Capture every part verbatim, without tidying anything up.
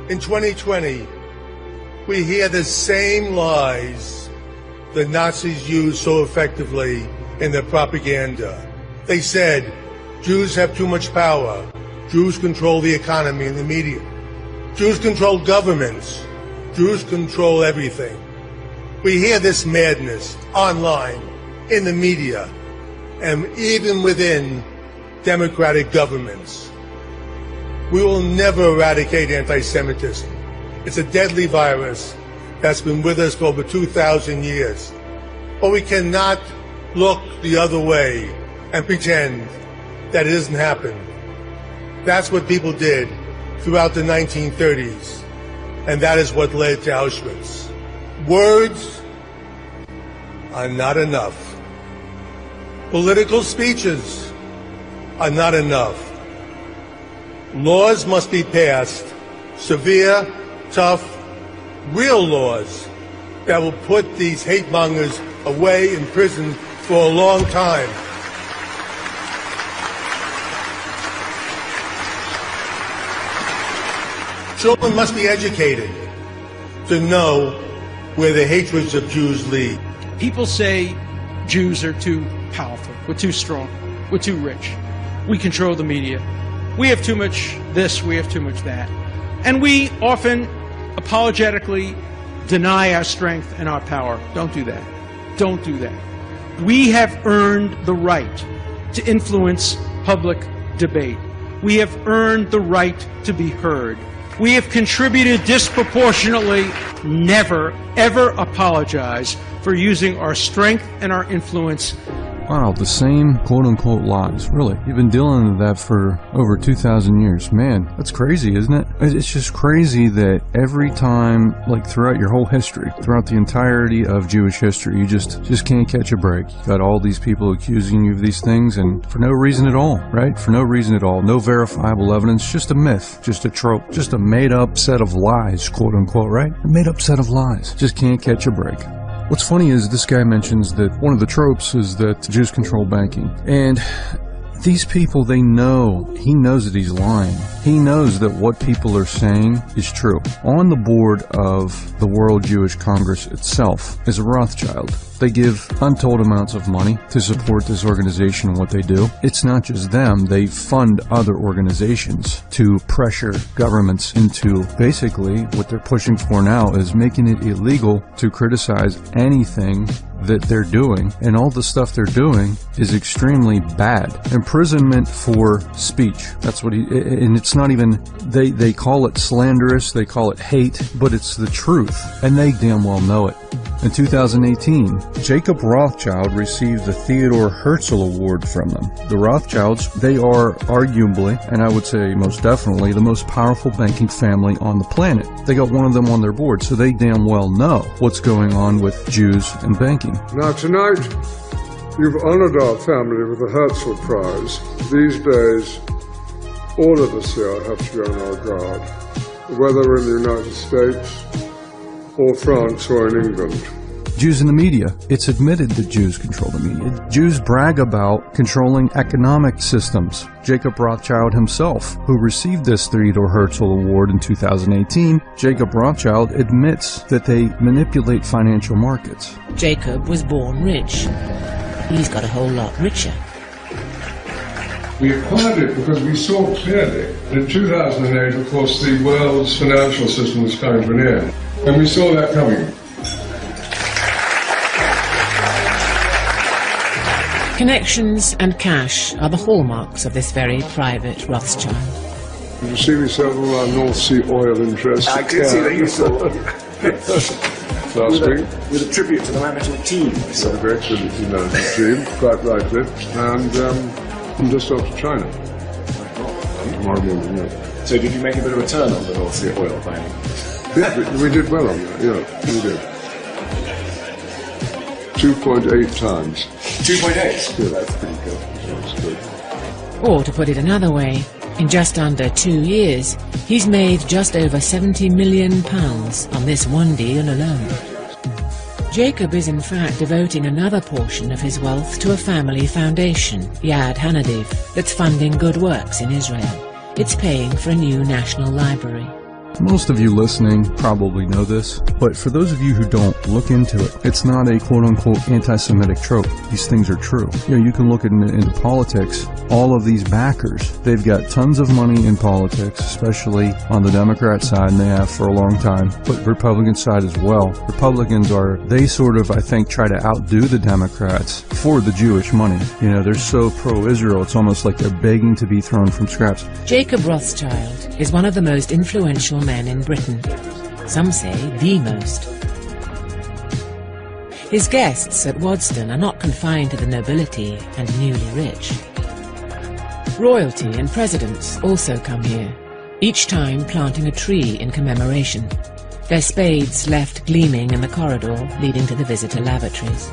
In twenty twenty, we hear the same lies the Nazis used so effectively in their propaganda. They said, Jews have too much power. Jews control the economy and the media. Jews control governments. Jews control everything. We hear this madness online, in the media, and even within democratic governments. We will never eradicate anti-Semitism. It's a deadly virus that's been with us for over two thousand years. But we cannot look the other way and pretend that it doesn't happen. That's what people did throughout the nineteen thirties, and that is what led to Auschwitz. Words are not enough. Political speeches are not enough. Laws must be passed, severe, tough, real laws that will put these hate mongers away in prison for a long time. Children must be educated to know where the hatreds of Jews lead. People say Jews are too powerful, we're too strong, we're too rich, we control the media, we have too much this, we have too much that. And we often apologetically deny our strength and our power. Don't do that. Don't do that. We have earned the right to influence public debate. We have earned the right to be heard. We have contributed disproportionately. Never, ever apologize for using our strength and our influence. Wow, the same quote-unquote lies. Really, you've been dealing with that for over two thousand years. Man, that's crazy, isn't it? It's just crazy that every time, like throughout your whole history, throughout the entirety of Jewish history, you just, just can't catch a break. You got all these people accusing you of these things, and for no reason at all, right? For no reason at all. No verifiable evidence, just a myth, just a trope, just a made-up set of lies, quote-unquote, right? A made-up set of lies. Just can't catch a break. What's funny is this guy mentions that one of the tropes is that Jews control banking. And these people, they know, he knows that he's lying. He knows that what people are saying is true. On the board of the World Jewish Congress itself is a Rothschild. They give untold amounts of money to support this organization and what they do. It's not just them. They fund other organizations to pressure governments into basically what they're pushing for now is making it illegal to criticize anything that they're doing. And all the stuff they're doing is extremely bad. Imprisonment for speech. That's what he, and it's not even, they, they call it slanderous, they call it hate, but it's the truth. And they damn well know it. In two thousand eighteen, Jacob Rothschild received the Theodore Herzl Award from them. The Rothschilds, they are arguably, and I would say most definitely, the most powerful banking family on the planet. They got one of them on their board, so they damn well know what's going on with Jews and banking. Now tonight, you've honored our family with the Herzl Prize. These days, all of us here have to be on our guard, whether in the United States, or France, or in England. Jews in the media. It's admitted that Jews control the media. Jews brag about controlling economic systems. Jacob Rothschild himself, who received this Theodore Herzl Award in two thousand eighteen, Jacob Rothschild admits that they manipulate financial markets. Jacob was born rich. He's got a whole lot richer. We acquired it because we saw clearly that in two thousand eight, of course, the world's financial system was coming to an end. And we saw that coming. Connections and cash are the hallmarks of this very private Rothschild. Did you see me sell all our North Sea oil interests? I did see that you sold. Last week. With a tribute to the management team. So a great tribute to the management team, quite rightly. And um, I'm just off to China. Tomorrow morning, yeah. So did you make a bit of a turn on the North Sea oil buying? Yeah, we, we did well on that, yeah, we did. two point eight times. two point eight? Yeah, that's pretty good. That's good. Or to put it another way, in just under two years, he's made just over seventy million pounds on this one deal alone. Jacob is in fact devoting another portion of his wealth to a family foundation, Yad Hanadiv, that's funding good works in Israel. It's paying for a new national library. Most of you listening probably know this, but for those of you who don't, look into it. It's not a quote-unquote anti-Semitic trope. These things are true. You know, you can look into, into politics. All of these backers, they've got tons of money in politics, especially on the Democrat side, and they have for a long time, but Republican side as well. Republicans are, they sort of, I think, try to outdo the Democrats for the Jewish money. You know, they're so pro-Israel, it's almost like they're begging to be thrown from scraps. Jacob Rothschild is one of the most influential men in Britain. Some say the most. His guests at Waddesdon are not confined to the nobility and newly rich. Royalty and presidents also come here, each time planting a tree in commemoration, their spades left gleaming in the corridor leading to the visitor lavatories.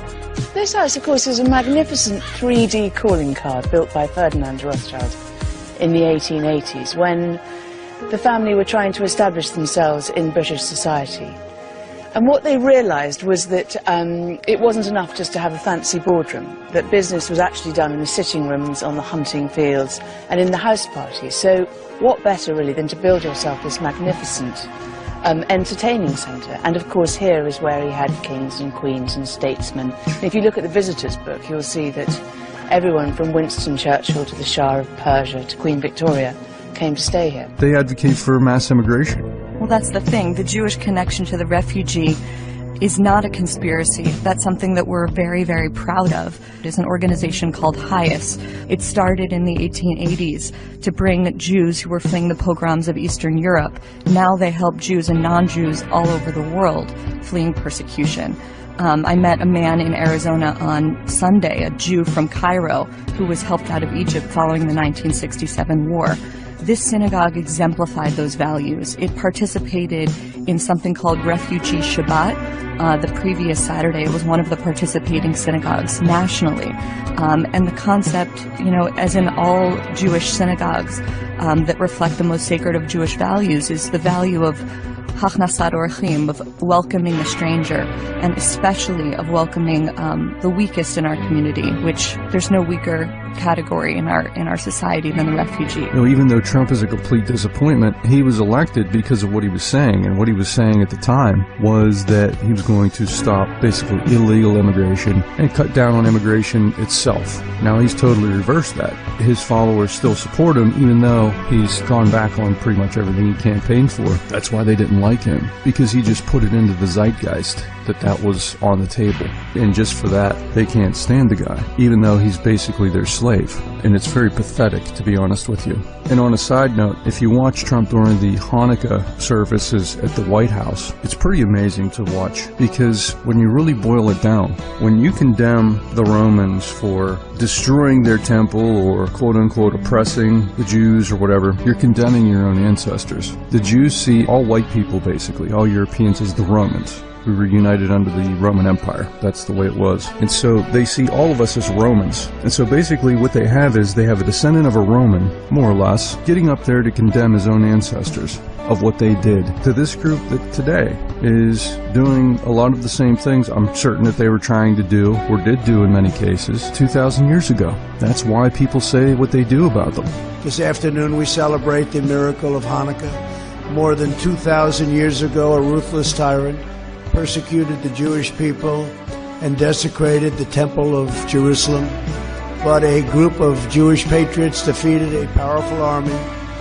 This house, of course, is a magnificent three D calling card built by Ferdinand Rothschild in the eighteen eighties, when the family were trying to establish themselves in British society. And what they realised was that um, it wasn't enough just to have a fancy boardroom, that business was actually done in the sitting rooms, on the hunting fields, and in the house parties. So what better, really, than to build yourself this magnificent um, entertaining centre? And of course here is where he had kings and queens and statesmen. And if you look at the visitors' book, you'll see that everyone from Winston Churchill to the Shah of Persia to Queen Victoria came to stay here. They advocate for mass immigration. Well, that's the thing. The Jewish connection to the refugee is not a conspiracy. That's something that we're very, very proud of. There's an organization called HIAS. It started in the eighteen eighties to bring Jews who were fleeing the pogroms of Eastern Europe. Now they help Jews and non-Jews all over the world fleeing persecution. Um, I met a man in Arizona on Sunday, a Jew from Cairo, who was helped out of Egypt following the nineteen sixty-seven war. This synagogue exemplified those values. It participated in something called Refugee Shabbat. Uh, the previous Saturday, it was one of the participating synagogues nationally. Um, and the concept, you know, as in all Jewish synagogues um, that reflect the most sacred of Jewish values, is the value of Hachnasat Orchim, of welcoming the stranger, and especially of welcoming um, the weakest in our community, which there's no weaker category in our in our society than the refugee. You know, even though Trump is a complete disappointment, he was elected because of what he was saying, and what he was saying at the time was that he was going to stop basically illegal immigration and cut down on immigration itself. Now he's totally reversed that. His followers still support him, even though he's gone back on pretty much everything he campaigned for. That's why they didn't like him, because he just put it into the zeitgeist that that was on the table. And just for that, they can't stand the guy, even though he's basically their slave. And it's very pathetic, to be honest with you. And on a side note, if you watch Trump during the Hanukkah services at the White House, it's pretty amazing to watch, because when you really boil it down, when you condemn the Romans for destroying their temple or quote-unquote oppressing the Jews or whatever, you're condemning your own ancestors. The Jews see all white people, basically, all Europeans, as the Romans. We were united under the Roman Empire. That's the way it was. And so they see all of us as Romans. And so basically what they have is they have a descendant of a Roman, more or less, getting up there to condemn his own ancestors of what they did to this group that today is doing a lot of the same things I'm certain that they were trying to do, or did do in many cases, two thousand years ago. That's why people say what they do about them. This afternoon we celebrate the miracle of Hanukkah. More than two thousand years ago, a ruthless tyrant persecuted the Jewish people and desecrated the Temple of Jerusalem. But a group of Jewish patriots defeated a powerful army,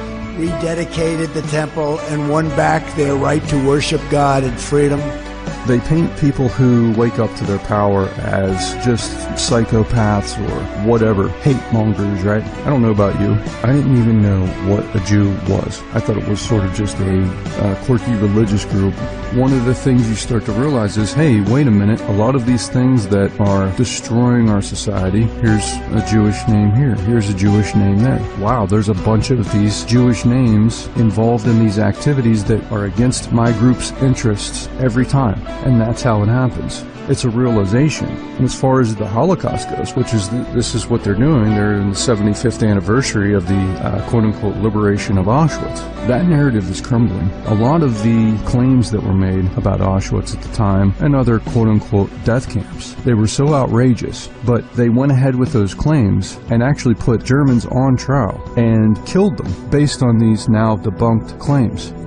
rededicated the temple, and won back their right to worship God in freedom. They paint people who wake up to their power as just psychopaths or whatever, hate mongers, right? I don't know about you. I didn't even know what a Jew was. I thought it was sort of just a uh, quirky religious group. One of the things you start to realize is, hey, wait a minute, a lot of these things that are destroying our society, here's a Jewish name here, here's a Jewish name there. Wow, there's a bunch of these Jewish names involved in these activities that are against my group's interests every time. And that's how it happens. It's a realization. And as far as the Holocaust goes, which is the, this is what they're doing, they're in the seventy-fifth anniversary of the uh, quote-unquote liberation of Auschwitz. That narrative is crumbling. A lot of the claims that were made about Auschwitz at the time and other quote-unquote death camps, they were so outrageous, but they went ahead with those claims and actually put Germans on trial and killed them based on these now debunked claims.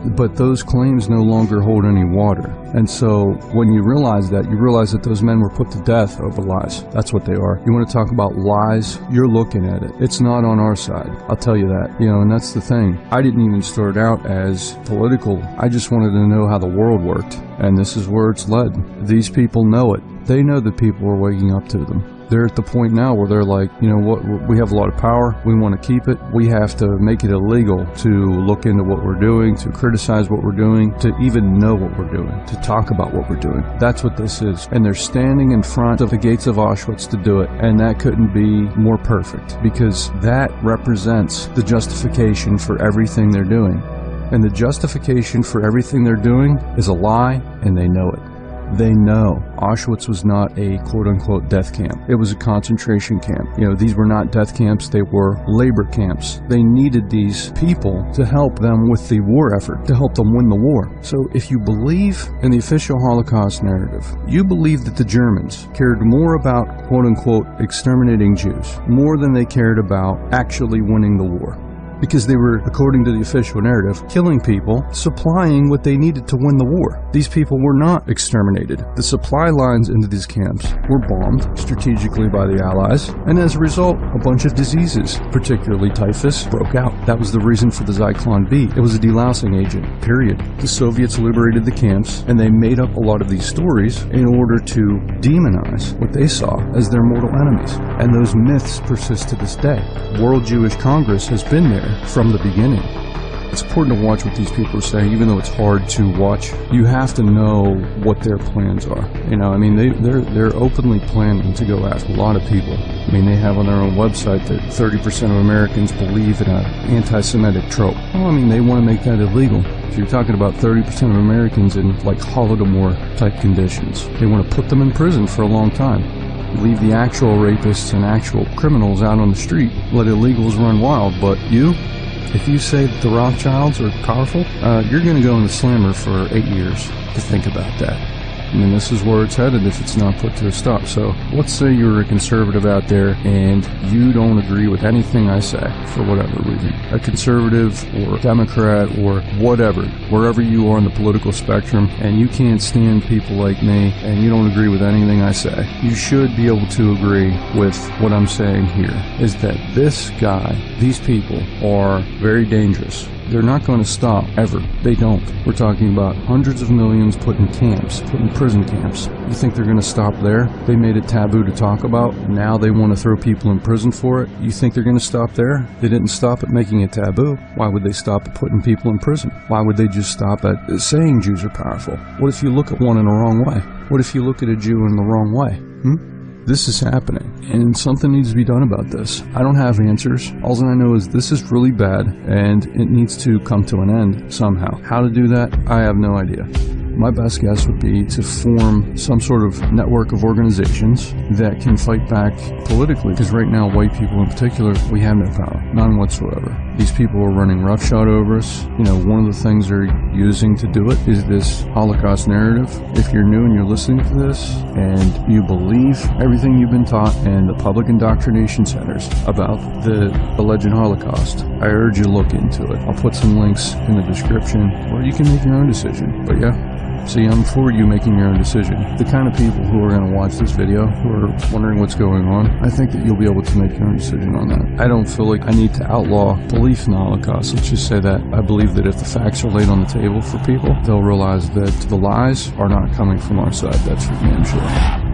But those claims no longer hold any water. And so when you realize that, you realize that those men were put to death over lies. That's what they are. You want to talk about lies? You're looking at it. It's not on our side. I'll tell you that. You know, and that's the thing. I didn't even start out as political. I just wanted to know how the world worked. And this is where it's led. These people know it. They know that people are waking up to them. They're at the point now where they're like, you know what, we have a lot of power, we want to keep it, we have to make it illegal to look into what we're doing, to criticize what we're doing, to even know what we're doing, to talk about what we're doing. That's what this is. And they're standing in front of the gates of Auschwitz to do it, and that couldn't be more perfect, because that represents the justification for everything they're doing. And the justification for everything they're doing is a lie, and they know it. They know Auschwitz was not a quote-unquote death camp. It was a concentration camp. You know, these were not death camps, they were labor camps. They needed these people to help them with the war effort, to help them win the war. So if you believe in the official Holocaust narrative, you believe that the Germans cared more about quote-unquote exterminating Jews, more than they cared about actually winning the war. Because they were, according to the official narrative, killing people, supplying what they needed to win the war. These people were not exterminated. The supply lines into these camps were bombed strategically by the Allies, and as a result, a bunch of diseases, particularly typhus, broke out. That was the reason for the Zyklon B. It was a delousing agent, period. The Soviets liberated the camps, and they made up a lot of these stories in order to demonize what they saw as their mortal enemies. And those myths persist to this day. World Jewish Congress has been there from the beginning. It's important to watch what these people are saying, even though it's hard to watch. You have to know what their plans are. You know, I mean, they, they're they're openly planning to go after a lot of people. I mean, they have on their own website that thirty percent of Americans believe in an anti-Semitic trope. Well, I mean, they want to make that illegal. So you're talking about thirty percent of Americans in, like, Holodomor-type conditions. They want to put them in prison for a long time. Leave the actual rapists and actual criminals out on the street. Let illegals run wild. But you, if you say that the Rothschilds are powerful, uh, you're going to go in the slammer for eight years to think about that. I mean, this is where it's headed if it's not put to a stop. So let's say you're a conservative out there and you don't agree with anything I say for whatever reason. A conservative or Democrat or whatever, wherever you are on the political spectrum, and you can't stand people like me and you don't agree with anything I say, you should be able to agree with what I'm saying here, is that this guy, these people are very dangerous. They're not going to stop, ever. They don't. We're talking about hundreds of millions put in camps, put in prison camps. You think they're going to stop there? They made it taboo to talk about. Now they want to throw people in prison for it. You think they're going to stop there? They didn't stop at making it taboo. Why would they stop at putting people in prison? Why would they just stop at saying Jews are powerful? What if you look at one in the wrong way? What if you look at a Jew in the wrong way? Hmm? This is happening, and something needs to be done about this. I don't have answers. All I know is this is really bad, and it needs to come to an end somehow. How to do that, I have no idea. My best guess would be to form some sort of network of organizations that can fight back politically, because right now, white people in particular, we have no power, none whatsoever. These people are running roughshod over us. You know, one of the things they're using to do it is this Holocaust narrative. If you're new and you're listening to this, and you believe everything you've been taught in the public indoctrination centers about the alleged Holocaust, I urge you to look into it. I'll put some links in the description where you can make your own decision. But yeah. See, I'm for you making your own decision. The kind of people who are going to watch this video, who are wondering what's going on, I think that you'll be able to make your own decision on that. I don't feel like I need to outlaw belief in the Holocaust. Let's just say that. I believe that if the facts are laid on the table for people, they'll realize that the lies are not coming from our side. That's for damn sure.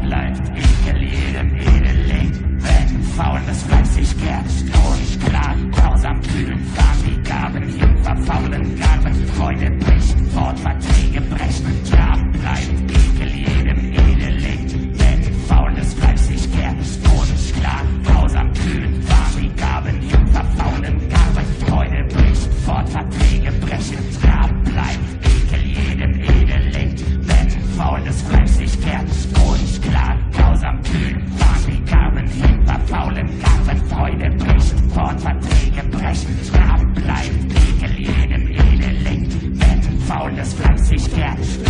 Verträge brechen, Strafen bleibt Ekel jedem Edeling. Wenn faules Fleisch sich kehrt, todesklar, grausam kühn, warm die Gaben im verfaulen Garben. Freude bricht, fort Verträge brechen, Strafen bleibt Ekel jedem Edeling. Wenn faules Fleisch sich kehrt, todesklar, grausam kühn, warm die Gaben im verfaulen Garben. Freude bricht, fort Verträge brechen, Strafen bleibt Ekel jedem Edeling. Faules Fleisch sich kehrt,